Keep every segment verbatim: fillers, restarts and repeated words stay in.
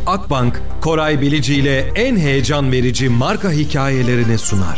Akbank, Koray Bilici ile en heyecan verici marka hikayelerini sunar.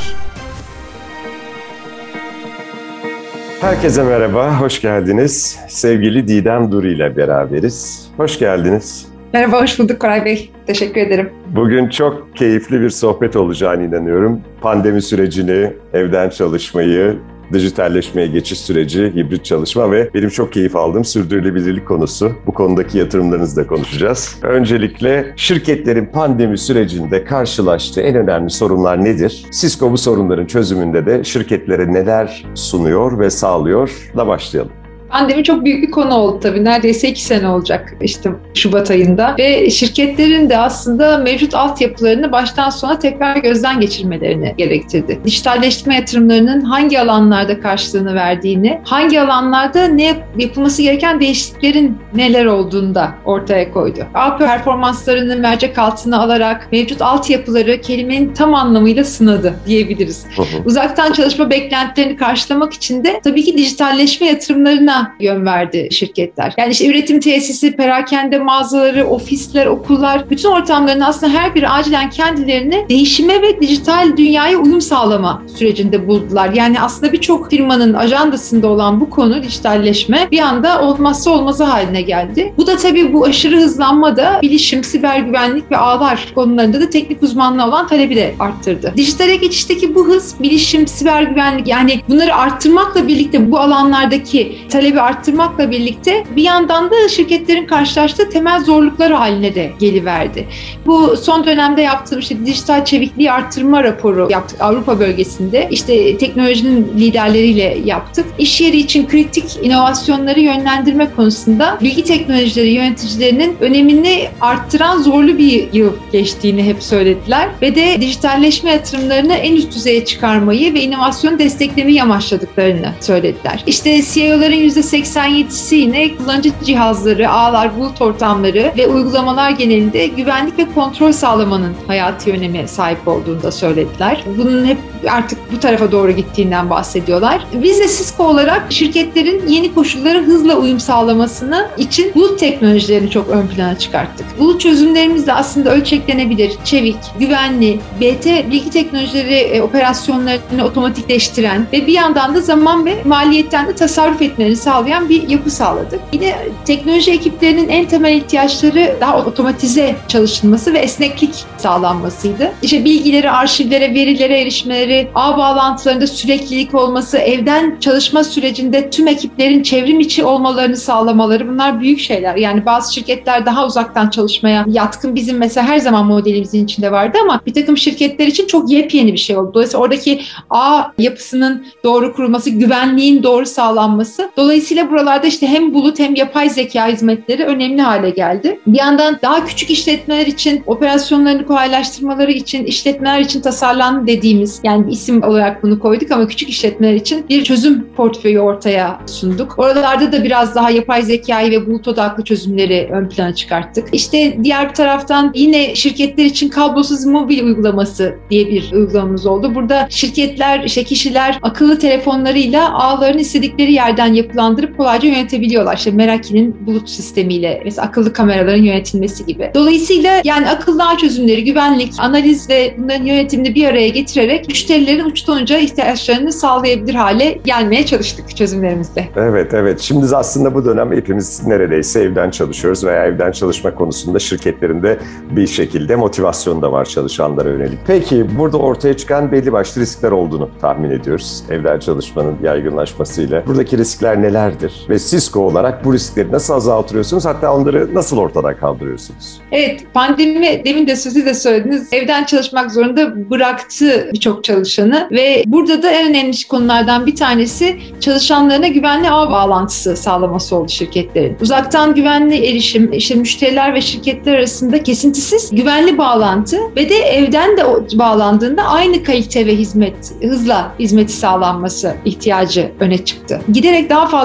Herkese merhaba, hoş geldiniz. Sevgili Didem Duru ile beraberiz. Hoş geldiniz. Merhaba, hoş bulduk Koray Bey. Teşekkür ederim. Bugün çok keyifli bir sohbet olacağına inanıyorum. Pandemi sürecini, evden çalışmayı, dijitalleşmeye geçiş süreci, hibrit çalışma ve benim çok keyif aldığım sürdürülebilirlik konusu. Bu konudaki yatırımlarınızı da konuşacağız. Öncelikle şirketlerin pandemi sürecinde karşılaştığı en önemli sorunlar nedir? Cisco bu sorunların çözümünde de şirketlere neler sunuyor ve sağlıyor da başlayalım. Pandemi çok büyük bir konu oldu tabii. Neredeyse iki sene olacak işte Şubat ayında. Ve şirketlerin de aslında mevcut altyapılarını baştan sona tekrar gözden geçirmelerini gerektirdi. Dijitalleştirme yatırımlarının hangi alanlarda karşılığını verdiğini, hangi alanlarda ne yapılması gereken değişikliklerin neler olduğunu da ortaya koydu. Ağ performanslarını mercek altına alarak mevcut altyapıları kelimenin tam anlamıyla sınadı diyebiliriz. Hı hı. Uzaktan çalışma beklentilerini karşılamak için de tabii ki dijitalleşme yatırımlarına yön verdi şirketler. Yani işte üretim tesisi, perakende mağazaları, ofisler, okullar, bütün ortamların aslında her biri acilen kendilerini değişime ve dijital dünyaya uyum sağlama sürecinde buldular. Yani aslında birçok firmanın ajandasında olan bu konu, dijitalleşme, bir anda olmazsa olmazı haline geldi. Bu da tabii bu aşırı hızlanma da bilişim, siber güvenlik ve ağlar konularında da teknik uzmanlığa olan talebi de arttırdı. Dijitale geçişteki bu hız, bilişim, siber güvenlik, yani bunları arttırmakla birlikte bu alanlardaki talebi arttırmakla birlikte bir yandan da şirketlerin karşılaştığı temel zorluklar haline de geliverdi. Bu son dönemde yaptığım işte dijital çevikliği arttırma raporu yaptık Avrupa bölgesinde. İşte teknolojinin liderleriyle yaptık. İş yeri için kritik inovasyonları yönlendirme konusunda bilgi teknolojileri yöneticilerinin önemini arttıran zorlu bir yıl geçtiğini hep söylediler. Ve de dijitalleşme yatırımlarını en üst düzeye çıkarmayı ve inovasyonu desteklemeyi amaçladıklarını söylediler. İşte C E O'ların yüzde seksen yedisi yine kullanıcı cihazları, ağlar, bulut ortamları ve uygulamalar genelinde güvenlik ve kontrol sağlamanın hayati öneme sahip olduğunu da söylediler. Bunun hep artık bu tarafa doğru gittiğinden bahsediyorlar. Biz de Cisco olarak şirketlerin yeni koşullara hızla uyum sağlamasını için bulut teknolojilerini çok ön plana çıkarttık. Bulut çözümlerimiz de aslında ölçeklenebilir, çevik, güvenli, B T bilgi teknolojileri e, operasyonlarını otomatikleştiren ve bir yandan da zaman ve maliyetten de tasarruf etmelerini sağlayan bir yapı sağladık. Yine teknoloji ekiplerinin en temel ihtiyaçları daha otomatize çalışılması ve esneklik sağlanmasıydı. İşte bilgileri, arşivlere, verilere erişmeleri, ağ bağlantılarında süreklilik olması, evden çalışma sürecinde tüm ekiplerin çevrim içi olmalarını sağlamaları, bunlar büyük şeyler. Yani bazı şirketler daha uzaktan çalışmaya yatkın, bizim mesela her zaman modelimizin içinde vardı ama bir takım şirketler için çok yepyeni bir şey oldu. Dolayısıyla oradaki ağ yapısının doğru kurulması, güvenliğin doğru sağlanması, dolayısıyla buralarda işte hem bulut hem yapay zeka hizmetleri önemli hale geldi. Bir yandan daha küçük işletmeler için, operasyonlarını kolaylaştırmaları için, işletmeler için tasarlandı dediğimiz, yani bir isim olarak bunu koyduk ama küçük işletmeler için bir çözüm portföyü ortaya sunduk. Oralarda da biraz daha yapay zekayı ve bulut odaklı çözümleri ön plana çıkarttık. İşte diğer bir taraftan yine şirketler için kablosuz mobil uygulaması diye bir uygulamamız oldu. Burada şirketler, işte kişiler akıllı telefonlarıyla ağlarını istedikleri yerden yapılandırıp kolayca yönetebiliyorlar. İşte Meraki'nin bulut sistemiyle, mesela akıllı kameraların yönetilmesi gibi. Dolayısıyla yani akıllı ağ çözümleri, güvenlik, analiz ve bunların yönetimini bir araya getirerek müşterilerin uçtan uca ihtiyaçlarını sağlayabilir hale gelmeye çalıştık çözümlerimizde. Evet, evet. Şimdi aslında bu dönem hepimiz neredeyse evden çalışıyoruz veya evden çalışma konusunda şirketlerinde bir şekilde motivasyon da var çalışanlara yönelik. Peki burada ortaya çıkan belli başlı riskler olduğunu tahmin ediyoruz evden çalışmanın yaygınlaşmasıyla. Buradaki riskler nelerdir? Ve Cisco olarak bu riskleri nasıl azaltıyorsunuz? Hatta onları nasıl ortadan kaldırıyorsunuz? Evet, pandemi, demin de siz de söylediniz, evden çalışmak zorunda bıraktı birçok çalışanı ve burada da en önemli konulardan bir tanesi çalışanlarına güvenli ağ bağlantısı sağlaması oldu şirketlerin. Uzaktan güvenli erişim, işte müşteriler ve şirketler arasında kesintisiz güvenli bağlantı ve de evden de bağlandığında aynı kalite ve hizmet, hızla hizmeti sağlanması ihtiyacı öne çıktı. Giderek daha fazla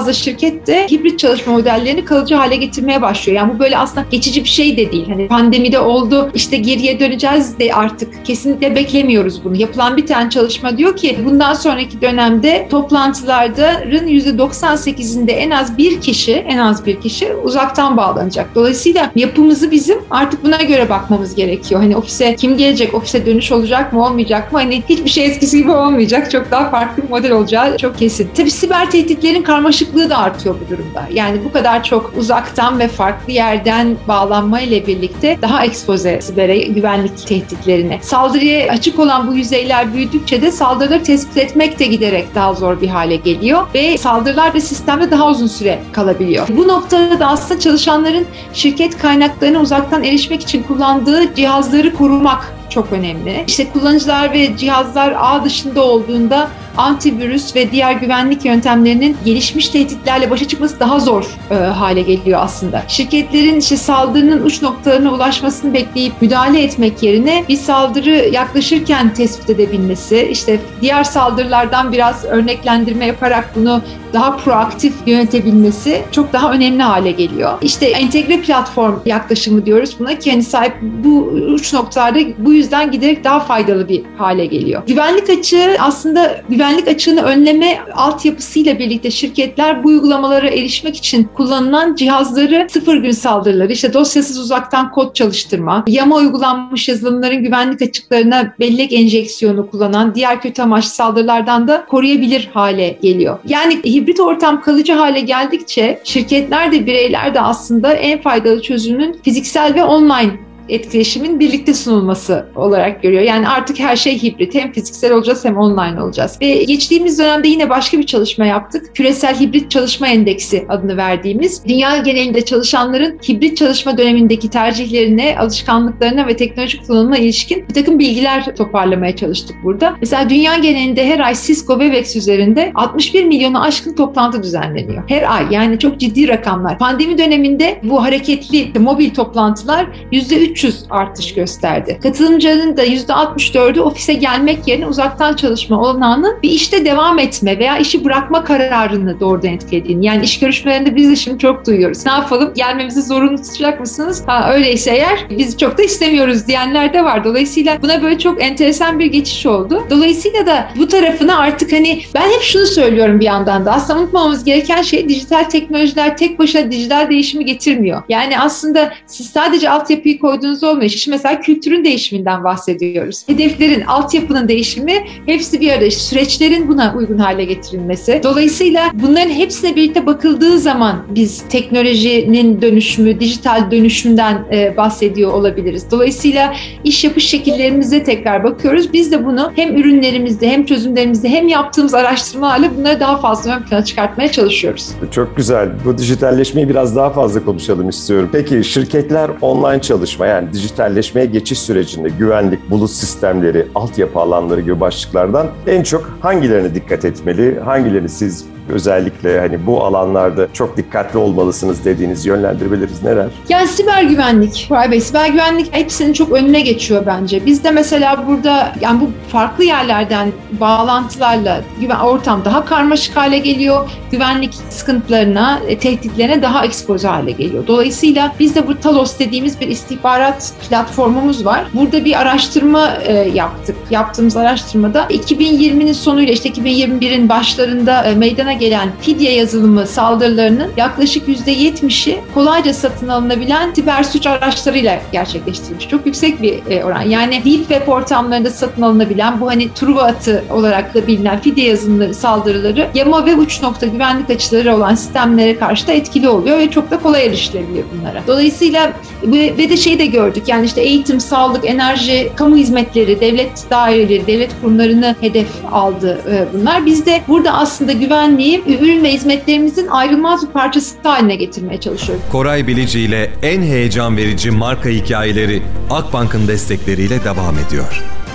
fazla şirket de hibrit çalışma modellerini kalıcı hale getirmeye başlıyor. Yani bu böyle aslında geçici bir şey de değil. Hani pandemide oldu, işte geriye döneceğiz de artık kesinlikle beklemiyoruz bunu. Yapılan bir tane çalışma diyor ki bundan sonraki dönemde toplantıların yüzde doksan sekizinde en az bir kişi, en az bir kişi uzaktan bağlanacak. Dolayısıyla yapımızı bizim artık buna göre bakmamız gerekiyor. Hani ofise kim gelecek, ofise dönüş olacak mı, olmayacak mı? Hani hiçbir şey eskisi gibi olmayacak. Çok daha farklı bir model olacağı çok kesin. Tabii siber tehditlerin karmaşıklığı da artıyor bu durumda. Yani bu kadar çok uzaktan ve farklı yerden bağlanma ile birlikte daha ekspoze sibere, güvenlik tehditlerine. Saldırıya açık olan bu yüzeyler büyüdükçe de saldırıları tespit etmek de giderek daha zor bir hale geliyor ve saldırılar da sistemde daha uzun süre kalabiliyor. Bu noktada da aslında çalışanların şirket kaynaklarına uzaktan erişmek için kullandığı cihazları korumak çok önemli. İşte kullanıcılar ve cihazlar ağ dışında olduğunda antivirüs ve diğer güvenlik yöntemlerinin gelişmiş tehditlerle başa çıkması daha zor e, hale geliyor aslında. Şirketlerin işte saldırının uç noktalarına ulaşmasını bekleyip müdahale etmek yerine bir saldırı yaklaşırken tespit edebilmesi, işte diğer saldırılardan biraz örneklendirme yaparak bunu daha proaktif yönetebilmesi çok daha önemli hale geliyor. İşte entegre platform yaklaşımı diyoruz buna ki hani sahip bu uç noktalarda bu yüzden giderek daha faydalı bir hale geliyor. Güvenlik açığı aslında güvenlik açığını önleme altyapısıyla birlikte şirketler bu uygulamalara erişmek için kullanılan cihazları sıfır gün saldırıları, işte dosyasız uzaktan kod çalıştırma, yama uygulanmış yazılımların güvenlik açıklarına bellek enjeksiyonu kullanan diğer kötü amaçlı saldırılardan da koruyabilir hale geliyor. Yani hibrit ortam kalıcı hale geldikçe şirketler de bireyler de aslında en faydalı çözümün fiziksel ve online etkileşimin birlikte sunulması olarak görüyor. Yani artık her şey hibrit. Hem fiziksel olacağız hem online olacağız. Ve geçtiğimiz dönemde yine başka bir çalışma yaptık. Küresel Hibrit Çalışma Endeksi adını verdiğimiz, dünya genelinde çalışanların hibrit çalışma dönemindeki tercihlerine, alışkanlıklarına ve teknolojik kullanıma ilişkin bir takım bilgiler toparlamaya çalıştık burada. Mesela dünya genelinde her ay Cisco Webex üzerinde altmış bir milyonu aşkın toplantı düzenleniyor. Her ay, yani çok ciddi rakamlar. Pandemi döneminde bu hareketli mobil toplantılar yüzde üç yüz artış gösterdi. Katılımcıların da yüzde altmış dördü ofise gelmek yerine uzaktan çalışma olanağını bir işte devam etme veya işi bırakma kararını doğrudan etkilediğini. Yani iş görüşmelerinde biz de şimdi çok duyuyoruz. Ne yapalım? Gelmemizi zorunlu tutacak mısınız? Ha, öyleyse eğer biz çok da istemiyoruz diyenler de var. Dolayısıyla buna böyle çok enteresan bir geçiş oldu. Dolayısıyla da bu tarafına artık hani ben hep şunu söylüyorum bir yandan da, aslında unutmamamız gereken şey, dijital teknolojiler tek başına dijital değişimi getirmiyor. Yani aslında siz sadece altyapıyı koyduğunuz olmuyor. Şimdi mesela kültürün değişiminden bahsediyoruz. Hedeflerin, altyapının değişimi hepsi bir arada. Süreçlerin buna uygun hale getirilmesi. Dolayısıyla bunların hepsine birlikte bakıldığı zaman biz teknolojinin dönüşümü, dijital dönüşümden e, bahsediyor olabiliriz. Dolayısıyla iş yapış şekillerimize tekrar bakıyoruz. Biz de bunu hem ürünlerimizde hem çözümlerimizde hem yaptığımız araştırmalarla bunları daha fazla ön plana çıkartmaya çalışıyoruz. Çok güzel. Bu dijitalleşmeyi biraz daha fazla konuşalım istiyorum. Peki şirketler online çalışma, yani dijitalleşmeye geçiş sürecinde güvenlik, bulut sistemleri, altyapı alanları gibi başlıklardan en çok hangilerine dikkat etmeli? Hangilerini siz özellikle hani bu alanlarda çok dikkatli olmalısınız dediğiniz yönlendirmeleriniz neler? Yani siber güvenlik, Koray Bey, siber güvenlik hepsinin çok önüne geçiyor bence. Biz de mesela burada yani bu farklı yerlerden bağlantılarla güven ortam daha karmaşık hale geliyor. Güvenlik sıkıntılarına, tehditlerine daha ekspoze hale geliyor. Dolayısıyla biz de bu Talos dediğimiz bir istihbarat platformumuz var. Burada bir araştırma e, yaptık. Yaptığımız araştırmada iki bin yirminin sonuyla işte iki bin yirmi birin başlarında e, meydana gelen fidye yazılımı saldırılarının yaklaşık yüzde yetmişi kolayca satın alınabilen siber suç araçlarıyla gerçekleştirilmiş. Çok yüksek bir e, oran. Yani deep web ortamlarında satın alınabilen bu hani Truva atı olarak da bilinen fidye yazılımları saldırıları yama ve uç nokta güvenlik açıları olan sistemlere karşı da etkili oluyor ve çok da kolay erişilebiliyor bunlara. Dolayısıyla ve de şey de gördük, yani işte eğitim, sağlık, enerji, kamu hizmetleri, devlet daireleri, devlet kurumlarını hedef aldı bunlar. Biz de burada aslında güvenliği ürün ve hizmetlerimizin ayrılmaz bir parçası haline getirmeye çalışıyoruz. Koray Bilici ile en heyecan verici marka hikayeleri Akbank'ın destekleriyle devam ediyor.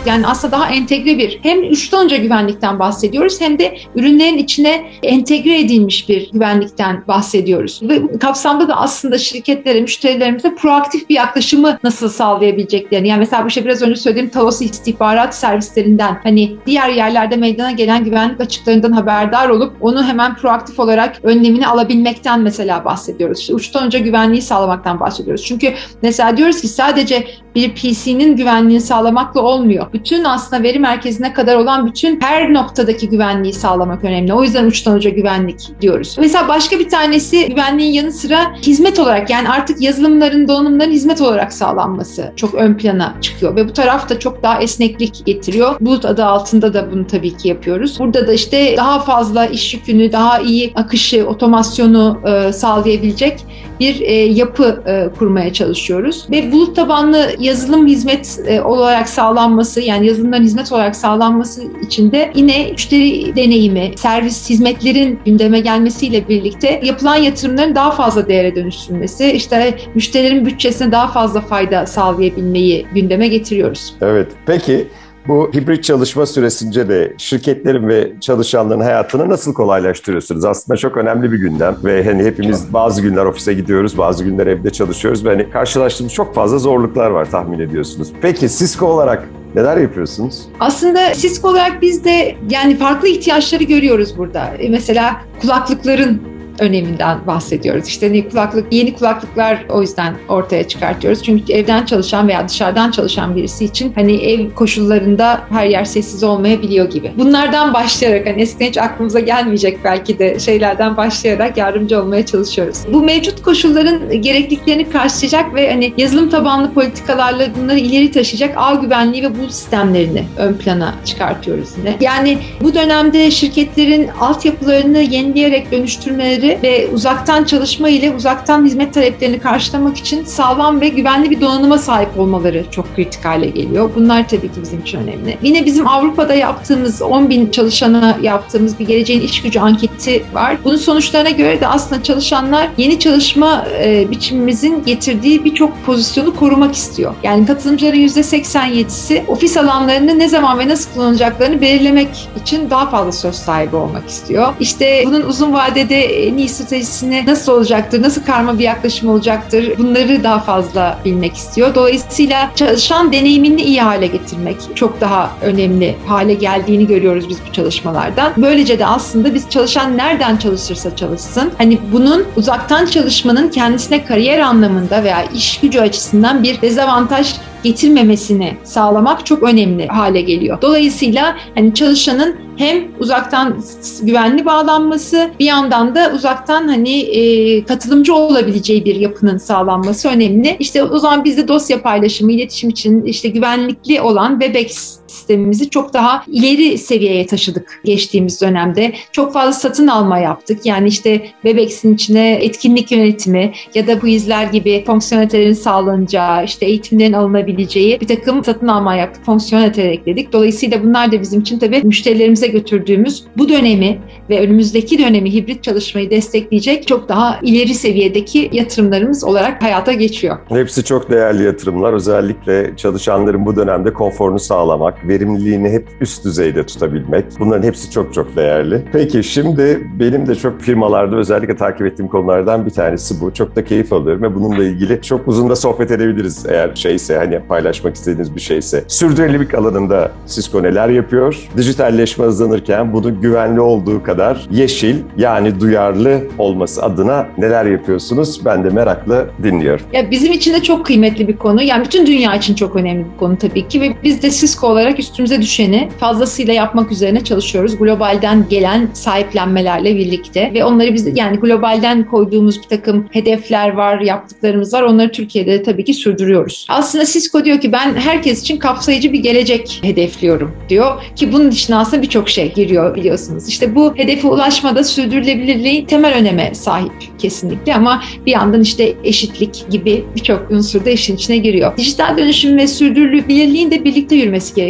Yani aslında daha entegre bir, hem uçtan uca güvenlikten bahsediyoruz hem de ürünlerin içine entegre edilmiş bir güvenlikten bahsediyoruz. Ve bu kapsamda da aslında şirketlere, müşterilerimize proaktif bir yaklaşımı nasıl sağlayabileceklerini, yani mesela bu işte biraz önce söylediğim Talos istihbarat servislerinden, hani diğer yerlerde meydana gelen güvenlik açıklarından haberdar olup onu hemen proaktif olarak önlemini alabilmekten mesela bahsediyoruz. İşte uçtan uca güvenliği sağlamaktan bahsediyoruz. Çünkü mesela diyoruz ki sadece bir P C'nin güvenliğini sağlamakla olmuyor. Bütün aslında veri merkezine kadar olan bütün her noktadaki güvenliği sağlamak önemli. O yüzden uçtan uca güvenlik diyoruz. Mesela başka bir tanesi güvenliğin yanı sıra hizmet olarak, yani artık yazılımların, donanımların hizmet olarak sağlanması çok ön plana çıkıyor ve bu taraf da çok daha esneklik getiriyor. Bulut adı altında da bunu tabii ki yapıyoruz. Burada da işte daha fazla iş yükünü, daha iyi akışı, otomasyonu e, sağlayabilecek bir e, yapı e, kurmaya çalışıyoruz. Ve bulut tabanlı yazılım hizmet e, olarak sağlanması, yani yazılımların hizmet olarak sağlanması için de yine müşteri deneyimi, servis hizmetlerin gündeme gelmesiyle birlikte yapılan yatırımların daha fazla değere dönüştürülmesi, işte müşterilerin bütçesine daha fazla fayda sağlayabilmeyi gündeme getiriyoruz. Evet, peki bu hibrit çalışma süresince de şirketlerin ve çalışanların hayatını nasıl kolaylaştırıyorsunuz? Aslında çok önemli bir gündem ve hani hepimiz bazı günler ofise gidiyoruz, bazı günler evde çalışıyoruz ve hani karşılaştığımız çok fazla zorluklar var, tahmin ediyorsunuz. Peki Cisco olarak neler yapıyorsunuz? Aslında Cisco olarak biz de yani farklı ihtiyaçları görüyoruz burada. Mesela kulaklıkların öneminden bahsediyoruz. İşte yeni kulaklık, yeni kulaklıklar o yüzden ortaya çıkartıyoruz. Çünkü evden çalışan veya dışarıdan çalışan birisi için hani ev koşullarında her yer sessiz olmayabiliyor gibi. Bunlardan başlayarak, hani eskiden hiç aklımıza gelmeyecek belki de şeylerden başlayarak yardımcı olmaya çalışıyoruz. Bu mevcut koşulların gerekliliklerini karşılayacak ve hani yazılım tabanlı politikalarla bunları ileri taşıyacak ağ güvenliği ve bulut sistemlerini ön plana çıkartıyoruz yine. Yani bu dönemde şirketlerin altyapılarını yenileyerek dönüştürmeleri ve uzaktan çalışma ile uzaktan hizmet taleplerini karşılamak için sağlam ve güvenli bir donanıma sahip olmaları çok kritik hale geliyor. Bunlar tabii ki bizim için önemli. Yine bizim Avrupa'da yaptığımız on bin çalışana yaptığımız bir geleceğin iş gücü anketi var. Bunun sonuçlarına göre de aslında çalışanlar yeni çalışma e, biçimimizin getirdiği birçok pozisyonu korumak istiyor. Yani katılımcıların yüzde seksen yedisi ofis alanlarını ne zaman ve nasıl kullanacaklarını belirlemek için daha fazla söz sahibi olmak istiyor. İşte bunun uzun vadede en iyi stratejisini nasıl olacaktır, nasıl karma bir yaklaşım olacaktır, bunları daha fazla bilmek istiyor. Dolayısıyla çalışan deneyimini iyi hale getirmek çok daha önemli hale geldiğini görüyoruz biz bu çalışmalardan. Böylece de aslında biz çalışan nereden çalışırsa çalışsın, hani bunun uzaktan çalışmanın kendisine kariyer anlamında veya iş gücü açısından bir dezavantaj getirmemesini sağlamak çok önemli hale geliyor. Dolayısıyla hani çalışanın hem uzaktan güvenli bağlanması, bir yandan da uzaktan hani e, katılımcı olabileceği bir yapının sağlanması önemli. İşte o zaman biz de dosya paylaşımı, iletişim için işte güvenlikli olan Webex sistemimizi çok daha ileri seviyeye taşıdık geçtiğimiz dönemde. Çok fazla satın alma yaptık. Yani işte Webex'in içine etkinlik yönetimi ya da bu izler gibi fonksiyonelitelerin sağlanacağı, işte eğitimlerin alınabileceği bir takım satın alma yaptık, fonksiyoneliteler ekledik. Dolayısıyla bunlar da bizim için tabii müşterilerimize götürdüğümüz bu dönemi ve önümüzdeki dönemi hibrit çalışmayı destekleyecek çok daha ileri seviyedeki yatırımlarımız olarak hayata geçiyor. Hepsi çok değerli yatırımlar. Özellikle çalışanların bu dönemde konforunu sağlamak, verimliliğini hep üst düzeyde tutabilmek. Bunların hepsi çok çok değerli. Peki şimdi benim de çok firmalarda özellikle takip ettiğim konulardan bir tanesi bu. Çok da keyif alıyorum ve bununla ilgili çok uzun da sohbet edebiliriz eğer şeyse, hani paylaşmak istediğiniz bir şeyse. Sürdürülebilirlik alanında Cisco neler yapıyor? Dijitalleşme hızlanırken bunun güvenli olduğu kadar yeşil, yani duyarlı olması adına neler yapıyorsunuz? Ben de merakla dinliyorum. Ya bizim için de çok kıymetli bir konu. Yani bütün dünya için çok önemli bir konu tabii ki ve biz de Cisco olarak üstümüze düşeni fazlasıyla yapmak üzerine çalışıyoruz. Globalden gelen sahiplenmelerle birlikte ve onları biz, yani globalden koyduğumuz bir takım hedefler var, yaptıklarımız var. Onları Türkiye'de tabii ki sürdürüyoruz. Aslında Cisco diyor ki ben herkes için kapsayıcı bir gelecek hedefliyorum diyor ki bunun içine aslında birçok şey giriyor biliyorsunuz. İşte bu hedefe ulaşmada sürdürülebilirliği temel öneme sahip kesinlikle ama bir yandan işte eşitlik gibi birçok unsur da işin içine giriyor. Dijital dönüşüm ve sürdürülebilirliğin de birlikte yürümesi gerekiyor.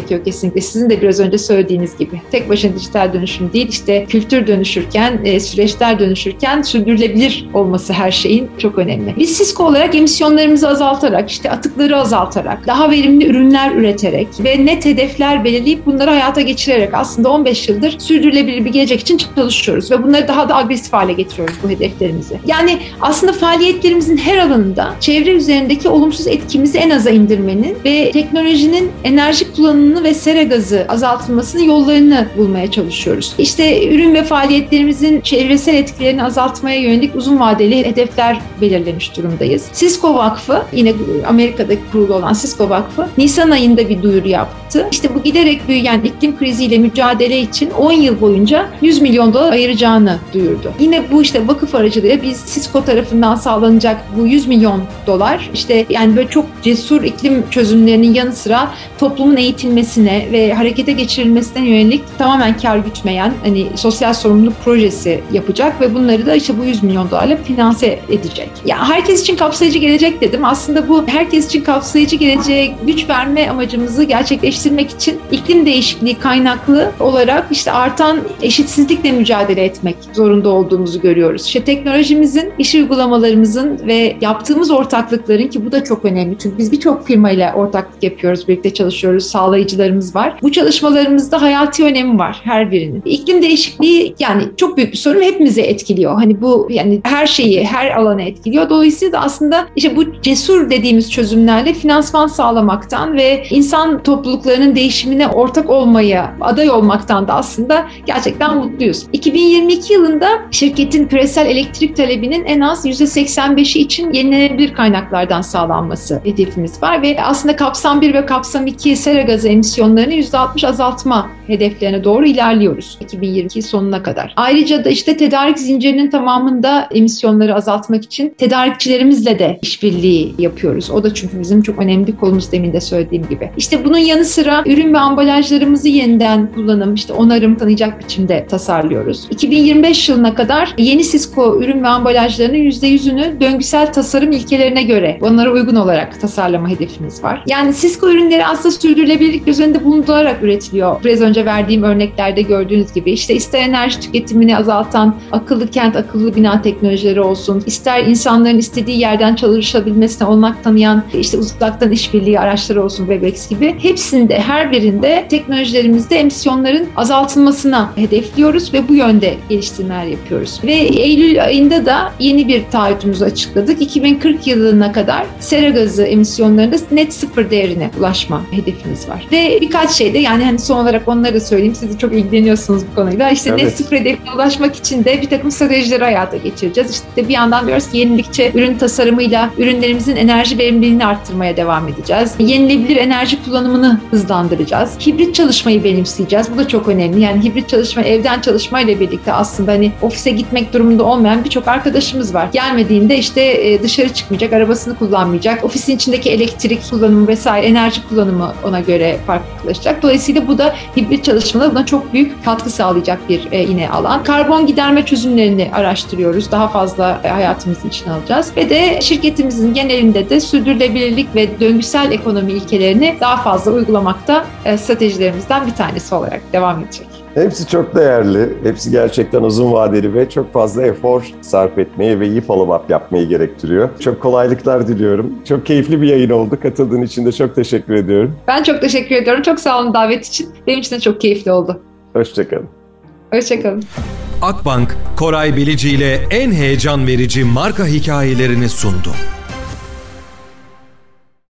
gerekiyor kesinlikle. Sizin de biraz önce söylediğiniz gibi. Tek başına dijital dönüşüm değil, işte kültür dönüşürken, e, süreçler dönüşürken sürdürülebilir olması her şeyin çok önemli. Biz Cisco olarak emisyonlarımızı azaltarak, işte atıkları azaltarak, daha verimli ürünler üreterek ve net hedefler belirleyip bunları hayata geçirerek aslında on beş yıldır sürdürülebilir bir gelecek için çalışıyoruz ve bunları daha da agresif hale getiriyoruz bu hedeflerimizi. Yani aslında faaliyetlerimizin her alanında çevre üzerindeki olumsuz etkimizi en aza indirmenin ve teknolojinin enerji kullanımını ve sera gazı azaltılmasının yollarını bulmaya çalışıyoruz. İşte ürün ve faaliyetlerimizin çevresel etkilerini azaltmaya yönelik uzun vadeli hedefler belirlemiş durumdayız. Cisco Vakfı, yine Amerika'daki kurulu olan Cisco Vakfı, Nisan ayında bir duyuru yaptı. İşte bu giderek büyüyen iklim kriziyle mücadele için on yıl boyunca yüz milyon dolar ayıracağını duyurdu. Yine bu işte vakıf aracılığıyla biz Cisco tarafından sağlanacak bu yüz milyon dolar, işte yani böyle çok cesur iklim çözümlerinin yanı sıra toplumun eğitilmesine ve harekete geçirilmesine yönelik tamamen kar gütmeyen hani sosyal sorumluluk projesi yapacak ve bunları da işte bu yüz milyon dolarla finanse edecek. Ya herkes için kapsayıcı gelecek dedim. Aslında bu herkes için kapsayıcı geleceğe güç verme amacımızı gerçekleştirmek için iklim değişikliği kaynaklı olarak işte artan eşitsizlikle mücadele etmek zorunda olduğumuzu görüyoruz. İşte teknolojimizin, iş uygulamalarımızın ve yaptığımız ortaklıkların, ki bu da çok önemli çünkü biz birçok firmayla ortaklık yapıyoruz, birlikte çalışıyoruz, sağlayıcılarımız var. Bu çalışmalarımızda hayati önemi var her birinin. İklim değişikliği yani çok büyük bir sorun ve hepimizi etkiliyor. Hani bu yani her şeyi, her alanı etkiliyor. Dolayısıyla da aslında işte bu cesur dediğimiz çözümlerle finansman sağlamaktan ve insan topluluklarının değişimine ortak olmaya, aday olmaktan da aslında gerçekten mutluyuz. iki bin yirmi iki yılında şirketin küresel elektrik talebinin en az yüzde seksen beşi için yenilenebilir kaynaklardan sağlanması hedefimiz var ve aslında kapsam bir ve kapsam iki sera gazı emisyonlarını yüzde altmış azaltma hedeflerine doğru ilerliyoruz iki bin yirmi iki sonuna kadar. Ayrıca da işte tedarik zincirinin tamamında emisyonları azaltmak için tedarikçilerimizle de işbirliği yapıyoruz. O da çünkü bizim çok önemli bir kolumuz, demin de söylediğim gibi. İşte bunun yanı sıra ürün ve ambalajlarımızı yeniden kullanım, işte onarım tanıyacak biçimde tasarlıyoruz. iki bin yirmi beş yılına kadar yeni Cisco ürün ve ambalajlarının yüzde yüzünü döngüsel tasarım ilkelerine göre, onlara uygun olarak tasarlama hedefimiz var. Yani Cisco ürünleri aslında sürdürülebilirlik göz önünde bulundurarak üretiliyor. Biraz önce verdiğim örneklerde gördüğünüz gibi işte ister enerji tüketimini azaltan akıllı kent, akıllı bina teknolojileri olsun, ister insanların istediği yerden çalışabilmesine olanak tanıyan işte uzaktan işbirliği araçları olsun, Webex gibi, hepsinde, her birinde teknolojilerimizde emisyonların azaltılmasına hedefliyoruz ve bu yönde geliştirmeler yapıyoruz. Ve Eylül ayında da yeni bir taahhütümüzü açıkladık. iki bin kırk yılına kadar sera gazı emisyonlarında net sıfır değerine ulaşma hedefimiz var. Ve birkaç şey de, yani hani son olarak onları da söyleyeyim. Siz de çok ilgileniyorsunuz bu konuyla. İşte evet. Net sıfır hedefine ulaşmak için de bir takım stratejileri hayata geçireceğiz. İşte bir yandan diyoruz ki yenilikçi ürün tasarımıyla ürünlerimizin enerji verimliliğini arttırmaya devam edeceğiz. Yenilebilir enerji kullanımını hızlandıracağız. Hibrit çalışmayı benimseyeceğiz. Bu da çok önemli. Yani hibrit çalışma, evden çalışmayla birlikte aslında hani ofise gitmek durumunda olmayan birçok arkadaşımız var. Gelmediğinde işte dışarı çıkmayacak, arabasını kullanmayacak, ofisin içindeki elektrik kullanımı vesaire, enerji kullanımı ona göre farklılaşacak. Dolayısıyla bu da hibrit çalışmalar buna çok büyük katkı sağlayacak bir e, yine alan. Karbon giderme çözümlerini araştırıyoruz. Daha fazla e, hayatımızın içine alacağız. Ve de şirketimizin genelinde de sürdürülebilirlik ve döngüsel ekonomi ilkelerini daha fazla uygulamakta e, stratejilerimizden bir tanesi olarak devam edecek. Hepsi çok değerli, hepsi gerçekten uzun vadeli ve çok fazla efor sarf etmeyi ve iyi follow-up yapmayı gerektiriyor. Çok kolaylıklar diliyorum. Çok keyifli bir yayın oldu. Katıldığın için de çok teşekkür ediyorum. Ben çok teşekkür ediyorum. Çok sağ olun davet için. Benim için de çok keyifli oldu. Hoşçakalın. Hoşçakalın. Akbank, Koray Bilici ile en heyecan verici marka hikayelerini sundu.